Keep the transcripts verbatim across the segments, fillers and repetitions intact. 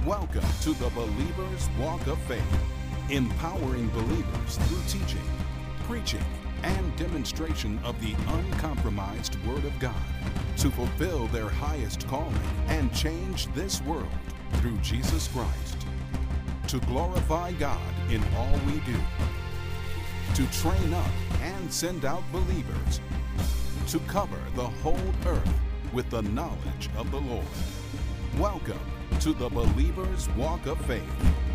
Welcome to the Believer's Walk of Faith, empowering believers through teaching, preaching, and demonstration of the uncompromised Word of God to fulfill their highest calling and change this world through Jesus Christ. To glorify God in all we do. To train up and send out believers. To cover the whole earth with the knowledge of the Lord. Welcome to the Believer's Walk of Faith.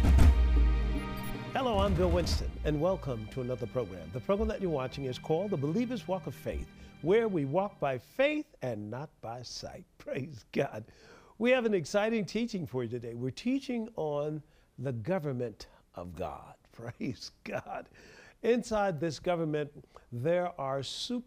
Hello, I'm Bill Winston, and welcome to another program. The program that you're watching is called The Believer's Walk of Faith, where we walk by faith and not by sight. Praise God. We have an exciting teaching for you today. We're teaching on the government of God. Praise God. Inside this government, there are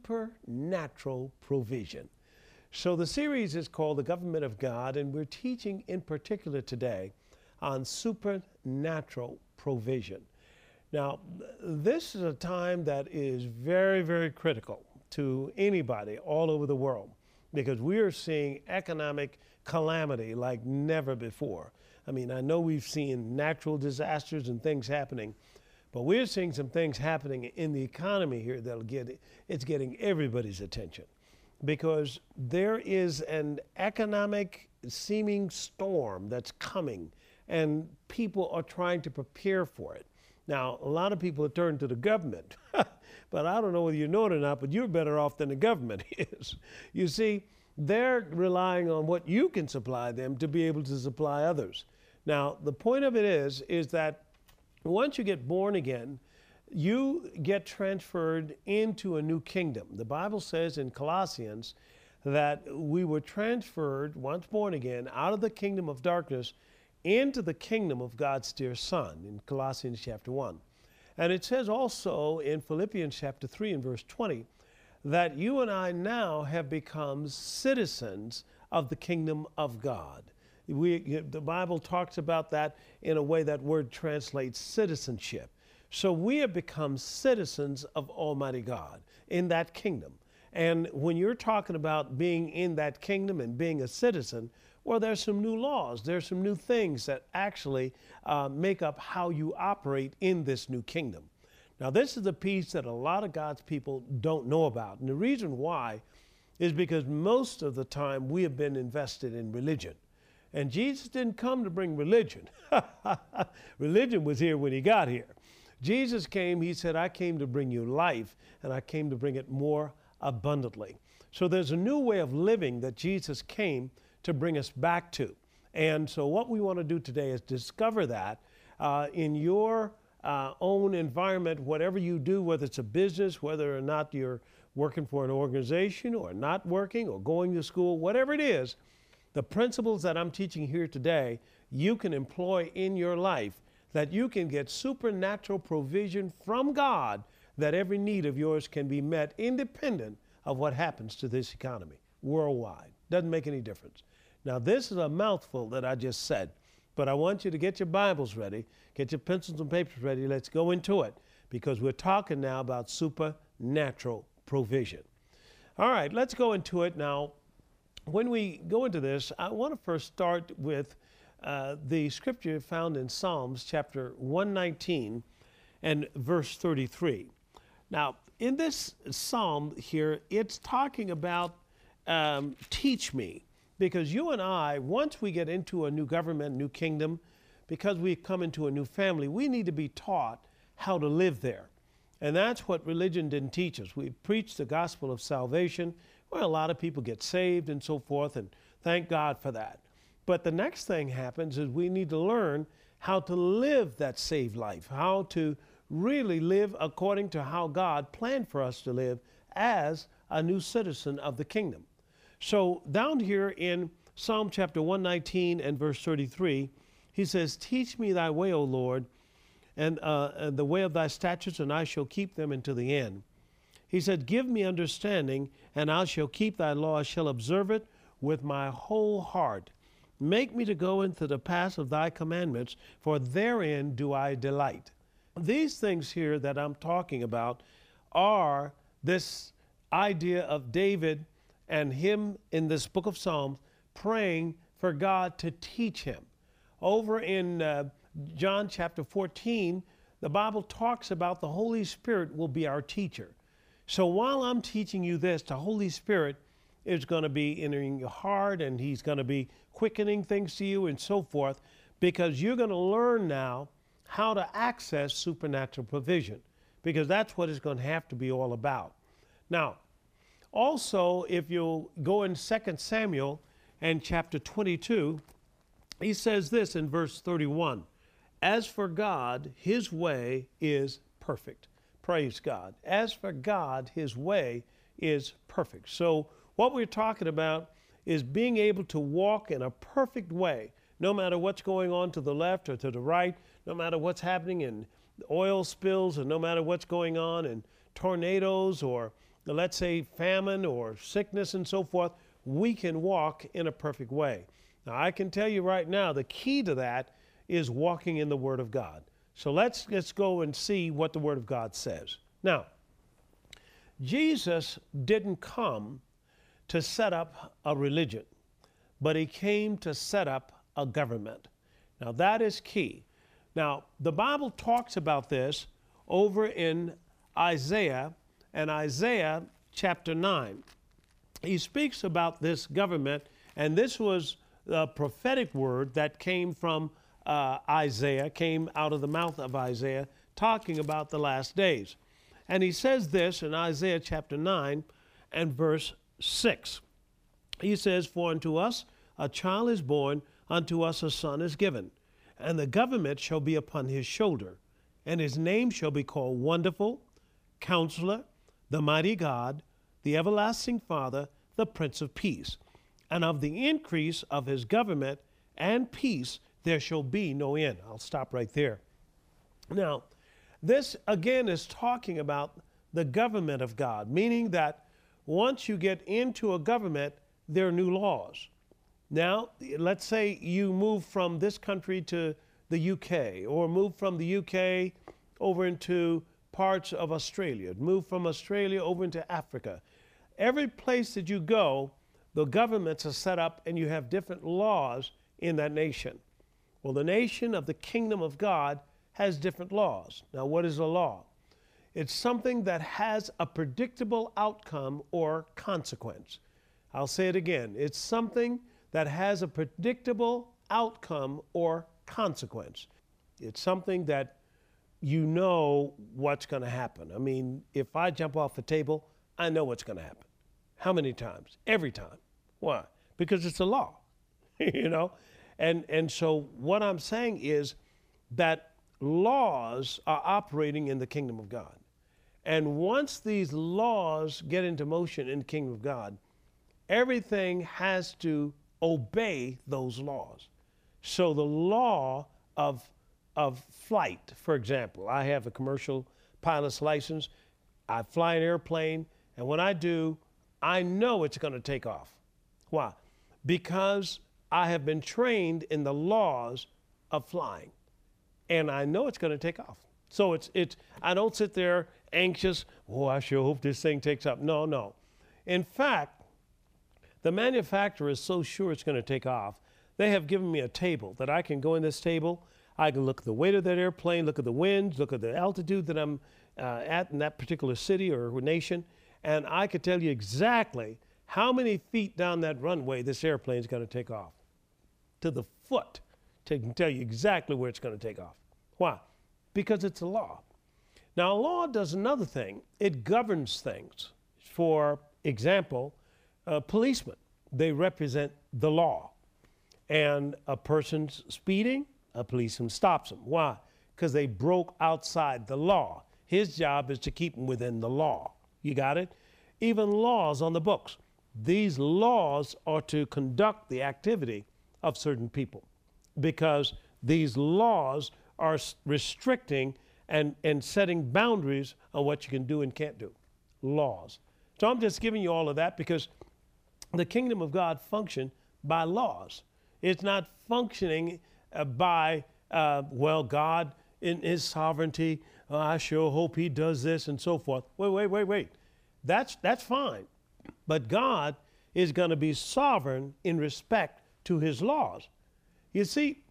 supernatural provision. So the series is called The Government of God, and we're teaching in particular today on supernatural provision. Now, this is a time that is very, very critical to anybody all over the world because we are seeing economic calamity like never before. I mean, I know we've seen natural disasters and things happening, but we're seeing some things happening in the economy here that'll get, it's getting everybody's attention. Because there is an economic seeming storm that's coming, and people are trying to prepare for it. Now, a lot of people have turned to the government, but I don't know whether you know it or not, but you're better off than the government is. You see, they're relying on what you can supply them to be able to supply others. Now, the point of it is, is that once you get born again, you get transferred into a new kingdom. The Bible says in Colossians that we were transferred, once born again, out of the kingdom of darkness into the kingdom of God's dear Son in Colossians chapter one. And it says also in Philippians chapter three and verse twenty that you and I now have become citizens of the kingdom of God. We, the Bible talks about that in a way that word translates citizenship. So we have become citizens of Almighty God in that kingdom. And when you're talking about being in that kingdom and being a citizen, well, there's some new laws. There's some new things that actually uh, make up how you operate in this new kingdom. Now, this is a piece that a lot of God's people don't know about. And the reason why is because most of the time we have been invested in religion. And Jesus didn't come to bring religion. Religion was here when he got here. Jesus came, he said, I came to bring you life, and I came to bring it more abundantly. So there's a new way of living that Jesus came to bring us back to. And so what we want to do today is discover that uh, in your uh, own environment, whatever you do, whether it's a business, whether or not you're working for an organization or not working or going to school, whatever it is, the principles that I'm teaching here today, you can employ in your life that you can get supernatural provision from God that every need of yours can be met independent of what happens to this economy worldwide. Doesn't make any difference. Now, this is a mouthful that I just said, but I want you to get your Bibles ready, get your pencils and papers ready. Let's go into it because we're talking now about supernatural provision. All right, let's go into it now. When we go into this, I want to first start with Uh, the scripture found in Psalms chapter one nineteen and verse thirty-three. Now, in this psalm here, it's talking about um, teach me, because you and I, once we get into a new government, new kingdom, because we come into a new family, we need to be taught how to live there. And that's what religion didn't teach us. We preach the gospel of salvation, where a lot of people get saved and so forth, and thank God for that. But the next thing happens is we need to learn how to live that saved life, how to really live according to how God planned for us to live as a new citizen of the kingdom. So down here in Psalm chapter one nineteen and verse thirty-three, he says, teach me thy way, O Lord, and, uh, and the way of thy statutes, and I shall keep them unto the end. He said, give me understanding, and I shall keep thy law, I shall observe it with my whole heart. Make me to go into the paths of thy commandments, for therein do I delight. These things here that I'm talking about are this idea of David and him in this book of Psalms praying for God to teach him. over in uh, John chapter fourteen, the Bible talks about the Holy Spirit will be our teacher. So while I'm teaching you this, the Holy Spirit is going to be entering your heart, and he's going to be quickening things to you and so forth, because you're going to learn now how to access supernatural provision, because that's what it's going to have to be all about. Now, also, if you go in Second Samuel and chapter twenty-two, he says this in verse thirty-one, as for God, his way is perfect. Praise God. As for God, his way is perfect. So what we're talking about is being able to walk in a perfect way, no matter what's going on to the left or to the right, no matter what's happening in oil spills, and no matter what's going on in tornadoes, or let's say famine or sickness and so forth, we can walk in a perfect way. Now, I can tell you right now, the key to that is walking in the Word of God. So let's, let's go and see what the Word of God says. Now, Jesus didn't come to set up a religion, but he came to set up a government. Now, that is key. Now, the Bible talks about this over in Isaiah, and Isaiah chapter nine. He speaks about this government, and this was a prophetic word that came from uh, Isaiah, came out of the mouth of Isaiah, talking about the last days. And he says this in Isaiah chapter nine and verse six. He says, for unto us a child is born, unto us a son is given, and the government shall be upon his shoulder, and his name shall be called Wonderful, Counselor, the Mighty God, the Everlasting Father, the Prince of Peace. And of the increase of his government and peace there shall be no end. I'll stop right there. Now, this again is talking about the government of God, meaning that once you get into a government, there are new laws. Now, let's say you move from this country to the U K, or move from the U K over into parts of Australia, move from Australia over into Africa. Every place that you go, the governments are set up and you have different laws in that nation. Well, the nation of the kingdom of God has different laws. Now, what is a law? It's something that has a predictable outcome or consequence. I'll say it again. It's something that has a predictable outcome or consequence. It's something that you know what's going to happen. I mean, if I jump off a table, I know what's going to happen. How many times? Every time. Why? Because it's a law, you know? And, and so what I'm saying is that laws are operating in the kingdom of God. And once these laws get into motion in the kingdom of God, everything has to obey those laws. So the law of, of flight, for example, I have a commercial pilot's license. I fly an airplane, and when I do, I know it's going to take off. Why? Because I have been trained in the laws of flying, and I know it's going to take off. So it's, it's, I don't sit there anxious, oh, I sure hope this thing takes off. No, no. In fact, the manufacturer is so sure it's going to take off, they have given me a table that I can go in this table. I can look at the weight of that airplane, look at the winds, look at the altitude that I'm uh, at in that particular city or nation, and I could tell you exactly how many feet down that runway this airplane is going to take off. To the foot, to tell you exactly where it's going to take off. Why? Because it's a law. Now, a law does another thing. It governs things. For example, uh, policemen, they represent the law. And a person's speeding, a policeman stops them. Why? Because they broke outside the law. His job is to keep them within the law. You got it? Even laws on the books. These laws are to conduct the activity of certain people, because these laws are restricting and, and setting boundaries on what you can do and can't do. Laws. So I'm just giving you all of that because the kingdom of God functions by laws. It's not functioning uh, by, uh, well, God in his sovereignty, oh, I sure hope he does this and so forth. Wait, wait, wait, wait. That's, that's fine. But God is going to be sovereign in respect to his laws. You see,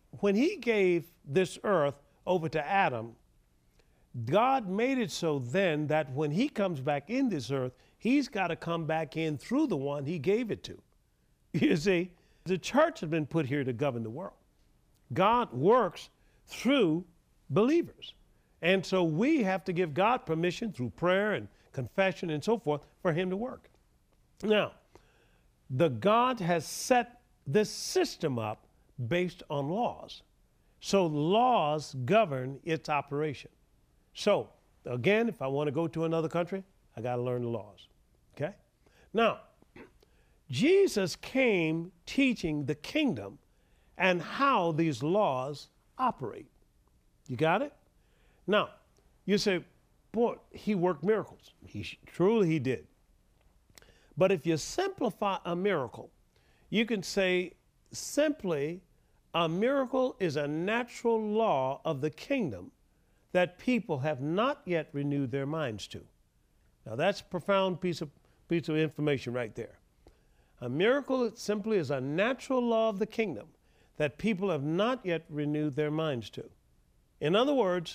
when he gave this earth over to Adam, God made it so then that when he comes back in this earth, he's got to come back in through the one he gave it to. You see, the church has been put here to govern the world. God works through believers. And so we have to give God permission through prayer and confession and so forth for him to work. Now, the God has set this system up based on laws. So laws govern its operation. So again, if I want to go to another country, I got to learn the laws. Okay? Now, Jesus came teaching the kingdom and how these laws operate. You got it? Now, you say, boy, he worked miracles. He truly he did. But if you simplify a miracle, you can say simply a miracle is a natural law of the kingdom that people have not yet renewed their minds to. Now that's a profound piece of, piece of information right there. A miracle simply is a natural law of the kingdom that people have not yet renewed their minds to. In other words,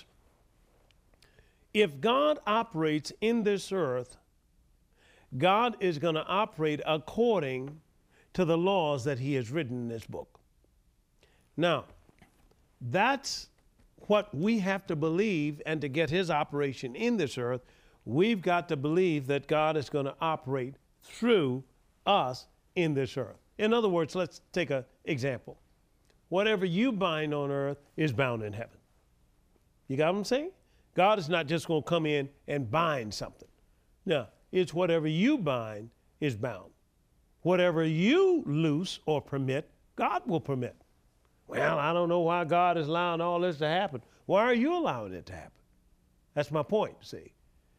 if God operates in this earth, God is going to operate according to the laws that he has written in this book. Now, that's what we have to believe, and to get his operation in this earth, we've got to believe that God is going to operate through us in this earth. In other words, let's take an example. Whatever you bind on earth is bound in heaven. You got what I'm saying? God is not just going to come in and bind something. No, it's whatever you bind is bound. Whatever you loose or permit, God will permit. Well, I don't know why God is allowing all this to happen. Why are you allowing it to happen? That's my point, see.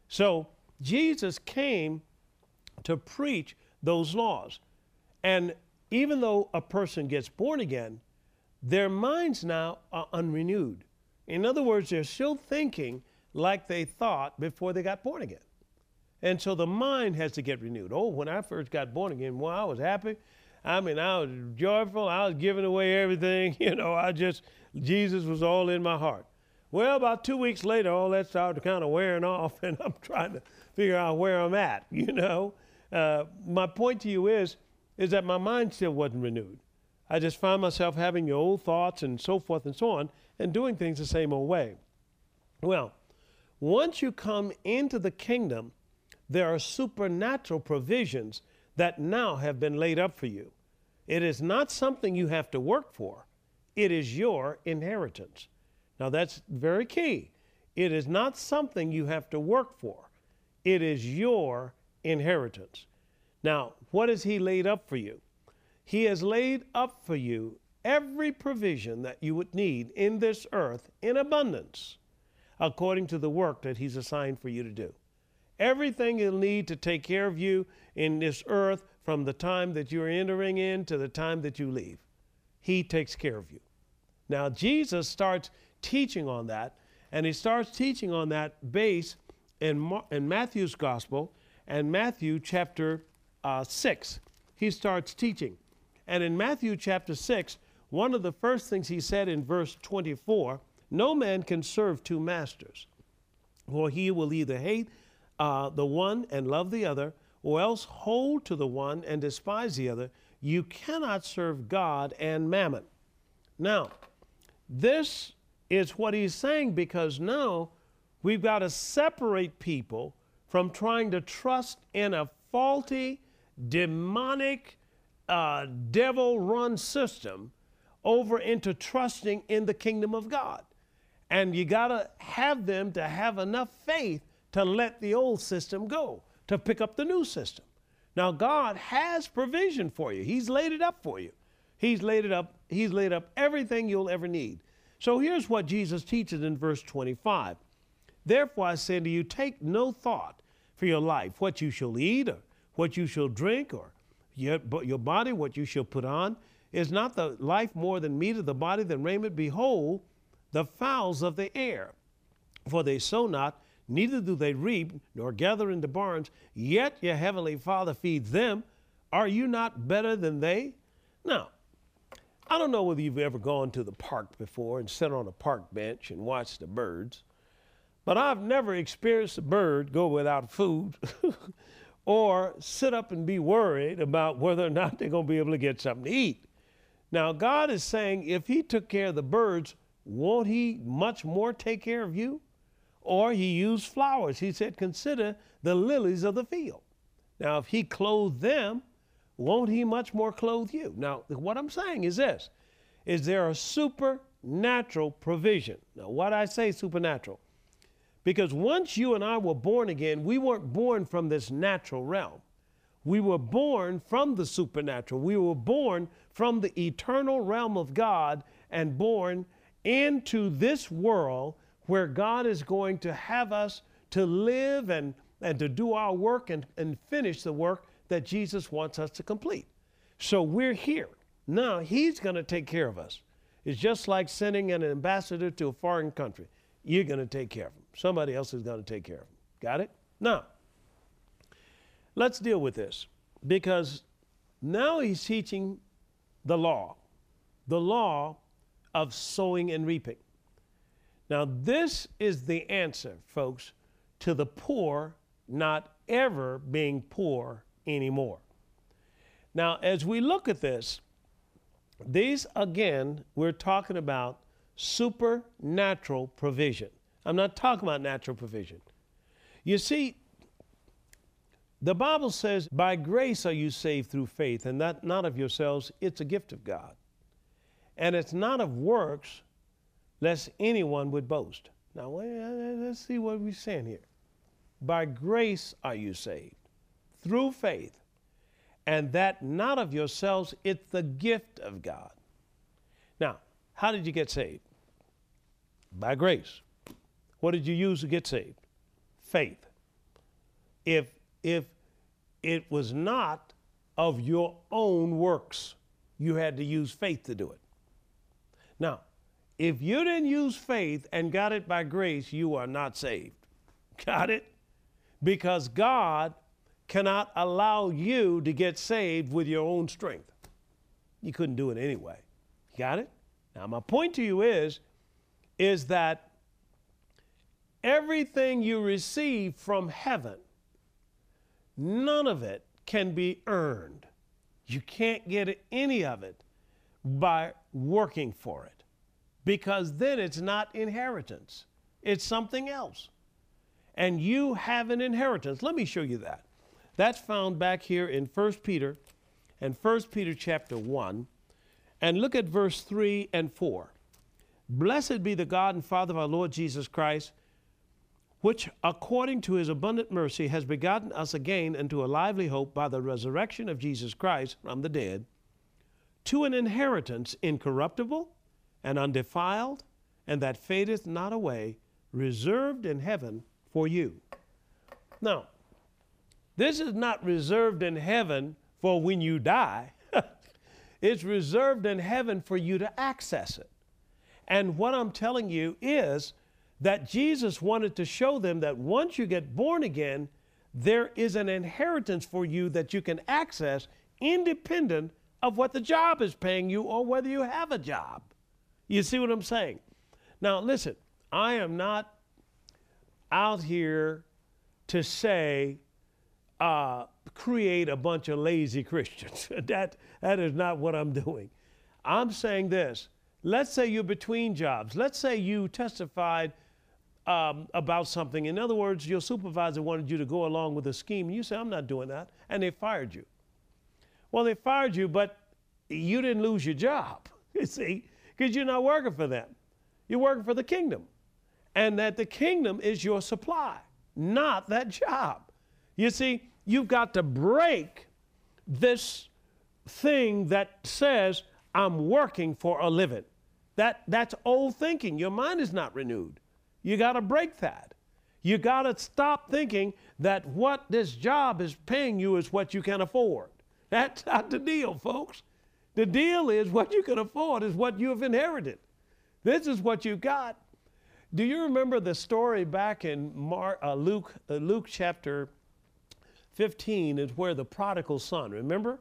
So Jesus came to preach those laws. And even though a person gets born again, their minds now are unrenewed. In other words, they're still thinking like they thought before they got born again. And so the mind has to get renewed. Oh, when I first got born again, well, I was happy. I mean, I was joyful. I was giving away everything. You know, I just, Jesus was all in my heart. Well, about two weeks later, all that started kind of wearing off, and I'm trying to figure out where I'm at, you know. Uh, my point to you is, is that my mind still wasn't renewed. I just found myself having the old thoughts and so forth and so on, and doing things the same old way. Well, once you come into the kingdom, there are supernatural provisions that now have been laid up for you. It is not something you have to work for. It is your inheritance. Now that's very key. It is not something you have to work for. It is your inheritance. Now, what has he laid up for you? He has laid up for you every provision that you would need in this earth in abundance, according to the work that he's assigned for you to do. Everything you'll need to take care of you in this earth from the time that you're entering in to the time that you leave. He takes care of you. Now, Jesus starts teaching on that, and he starts teaching on that base in, Mar- in Matthew's gospel, and Matthew chapter uh, six. He starts teaching. And in Matthew chapter six, one of the first things he said in verse twenty-four, no man can serve two masters, for he will either hate uh, the one and love the other, or else hold to the one and despise the other. You cannot serve God and mammon. Now, this is what he's saying, because now we've got to separate people from trying to trust in a faulty, demonic, uh, devil-run system over into trusting in the kingdom of God. And you got to have them to have enough faith to let the old system go, to pick up the new system. Now, God has provision for you. He's laid it up for you. He's laid it up. He's laid up everything you'll ever need. So here's what Jesus teaches in verse twenty-five. Therefore I say to you, take no thought for your life, what you shall eat, or what you shall drink, or your, your body, what you shall put on. Is not the life more than meat of the body than raiment? Behold, the fowls of the air, for they sow not, neither do they reap, nor gather into barns, yet your heavenly Father feeds them. Are you not better than they? Now, I don't know whether you've ever gone to the park before and sat on a park bench and watched the birds, but I've never experienced a bird go without food or sit up and be worried about whether or not they're going to be able to get something to eat. Now, God is saying if he took care of the birds, won't he much more take care of you? Or he used flowers. He said, consider the lilies of the field. Now, if he clothed them, won't he much more clothe you? Now, what I'm saying is this, is there a supernatural provision. Now, why do I say supernatural? Because once you and I were born again, we weren't born from this natural realm. We were born from the supernatural. We were born from the eternal realm of God and born into this world where God is going to have us to live and, and to do our work and, and finish the work that Jesus wants us to complete. So we're here. Now he's going to take care of us. It's just like sending an ambassador to a foreign country. You're going to take care of him. Somebody else is going to take care of him. Got it? Now, let's deal with this, because now he's teaching the law, the law of sowing and reaping. Now, this is the answer, folks, to the poor not ever being poor anymore. Now, as we look at this, these, again, we're talking about supernatural provision. I'm not talking about natural provision. You see, the Bible says, by grace are you saved through faith, and that not of yourselves, it's a gift of God. And it's not of works, lest anyone would boast. Now, let's see what we're saying here. By grace are you saved, through faith, and that not of yourselves, it's the gift of God. Now, how did you get saved? By grace. What did you use to get saved? Faith. If, if it was not of your own works, you had to use faith to do it. Now, if you didn't use faith and got it by grace, you are not saved. Got it? Because God cannot allow you to get saved with your own strength. You couldn't do it anyway. Got it? Now, my point to you is, is that everything you receive from heaven, none of it can be earned. You can't get any of it by working for it, because then it's not inheritance. It's something else. And you have an inheritance. Let me show you that. That's found back here in First Peter and First Peter chapter one. And look at verse three and four. Blessed be the God and Father of our Lord Jesus Christ, which according to his abundant mercy has begotten us again unto a lively hope by the resurrection of Jesus Christ from the dead, to an inheritance incorruptible and undefiled, and that fadeth not away, reserved in heaven for you. Now, this is not reserved in heaven for when you die. It's reserved in heaven for you to access it. And what I'm telling you is that Jesus wanted to show them that once you get born again, there is an inheritance for you that you can access independent of what the job is paying you or whether you have a job. You see what I'm saying? Now, listen, I am not out here to say, uh, create a bunch of lazy Christians. that, that is not what I'm doing. I'm saying this. Let's say you're between jobs. Let's say you testified um, about something. In other words, your supervisor wanted you to go along with a scheme. And you say, I'm not doing that. And they fired you. Well, they fired you, but you didn't lose your job, you see, because you're not working for them. You're working for the kingdom. And that the kingdom is your supply, not that job. You see, you've got to break this thing that says, I'm working for a living. That, that's old thinking. Your mind is not renewed. You got to break that. You got to stop thinking that what this job is paying you is what you can afford. That's not the deal, folks. The deal is what you can afford is what you have inherited. This is what you got. Do you remember the story back in Mar- uh, Luke, uh, Luke chapter fifteen is where the prodigal son, remember?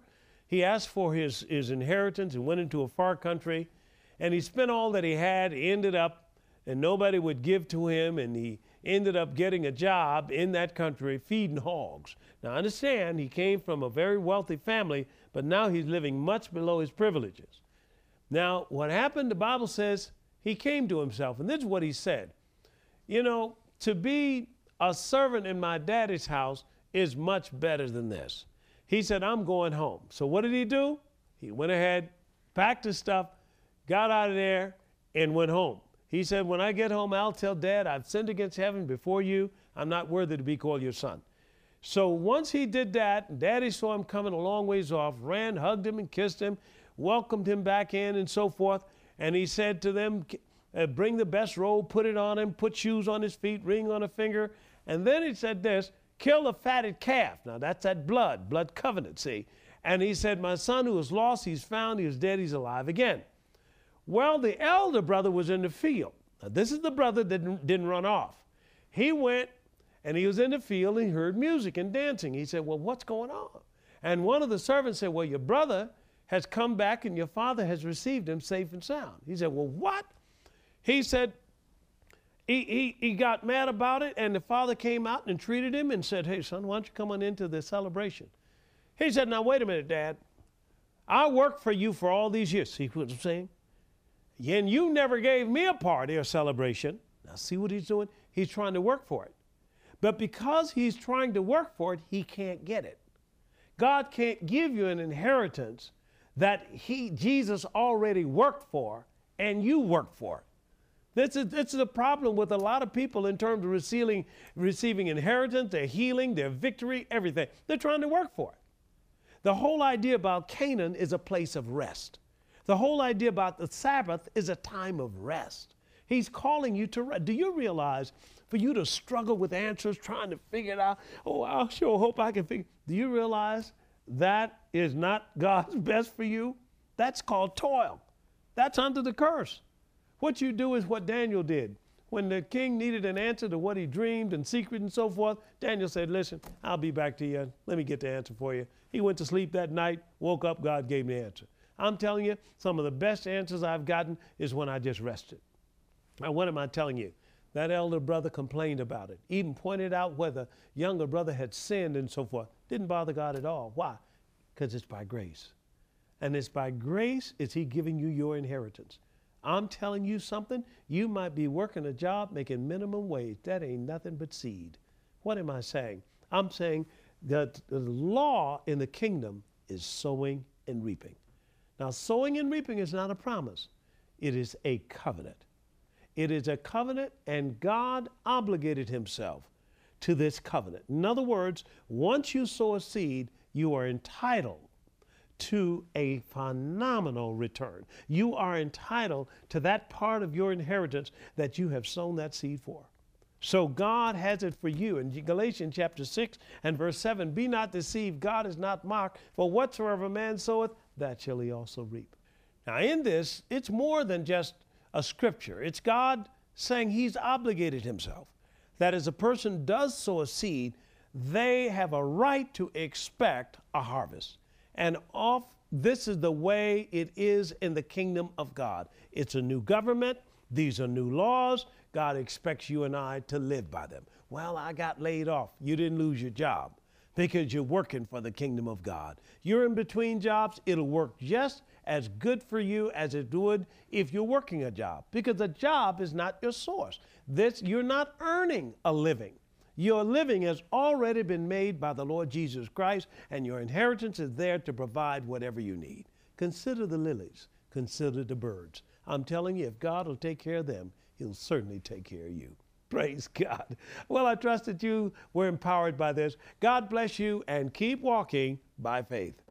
He asked for his, his inheritance and went into a far country, and he spent all that he had. He ended up, and nobody would give to him, and he ended up getting a job in that country feeding hogs. Now understand, he came from a very wealthy family, but now he's living much below his privileges. Now what happened, the Bible says, he came to himself, and this is what he said. You know, to be a servant in my daddy's house is much better than this. He said, I'm going home. So what did he do? He went ahead, packed his stuff, got out of there, and went home. He said, when I get home, I'll tell Dad, I've sinned against heaven before you. I'm not worthy to be called your son. So once he did that, Daddy saw him coming a long ways off, ran, hugged him and kissed him, welcomed him back in and so forth. And he said to them, uh, bring the best robe, put it on him, put shoes on his feet, ring on a finger. And then he said this, kill a fatted calf. Now that's that blood, blood covenant, see. And he said, my son who was lost, he's found, he was dead, he's alive again. Well, the elder brother was in the field. Now, this is the brother that didn't, didn't run off. He went and he was in the field and he heard music and dancing. He said, well, what's going on? And one of the servants said, well, your brother has come back and your father has received him safe and sound. He said, well, what? He said, he, he, he got mad about it, and the father came out and treated him and said, hey, son, why don't you come on into the celebration? He said, now, wait a minute, Dad. I worked for you for all these years. See what I'm saying? And you never gave me a party or celebration. Now, see what he's doing? He's trying to work for it. But because he's trying to work for it, he can't get it. God can't give you an inheritance that he, Jesus already worked for and you worked for it. This is, this is a problem with a lot of people in terms of receiving, receiving inheritance, their healing, their victory, everything. They're trying to work for it. The whole idea about Canaan is a place of rest. The whole idea about the Sabbath is a time of rest. He's calling you to rest. Do you realize for you to struggle with answers, trying to figure it out, oh, I sure hope I can figure, do you realize that is not God's best for you? That's called toil. That's under the curse. What you do is what Daniel did. When the king needed an answer to what he dreamed in secret and so forth, Daniel said, listen, I'll be back to you. Let me get the answer for you. He went to sleep that night, woke up, God gave me the answer. I'm telling you, some of the best answers I've gotten is when I just rested. Now, what am I telling you? That elder brother complained about it, even pointed out where the younger brother had sinned and so forth. Didn't bother God at all. Why? Because it's by grace. And it's by grace is he giving you your inheritance. I'm telling you something, you might be working a job making minimum wage. That ain't nothing but seed. What am I saying? I'm saying that the law in the kingdom is sowing and reaping. Now, sowing and reaping is not a promise. It is a covenant. It is a covenant, and God obligated himself to this covenant. In other words, once you sow a seed, you are entitled to a phenomenal return. You are entitled to that part of your inheritance that you have sown that seed for. So God has it for you. In Galatians chapter six and verse seven, be not deceived, God is not mocked, for whatsoever man soweth, that shall he also reap. Now in this, it's more than just a scripture. It's God saying he's obligated himself, that as a person does sow a seed, they have a right to expect a harvest. And off, this is the way it is in the kingdom of God. It's a new government. These are new laws. God expects you and I to live by them. Well, I got laid off. You didn't lose your job because you're working for the kingdom of God. You're in between jobs. It'll work just as good for you as it would if you're working a job, because a job is not your source. This, you're not earning a living. Your living has already been made by the Lord Jesus Christ, and your inheritance is there to provide whatever you need. Consider the lilies. Consider the birds. I'm telling you, if God will take care of them, he'll certainly take care of you. Praise God. Well, I trust that you were empowered by this. God bless you, and keep walking by faith.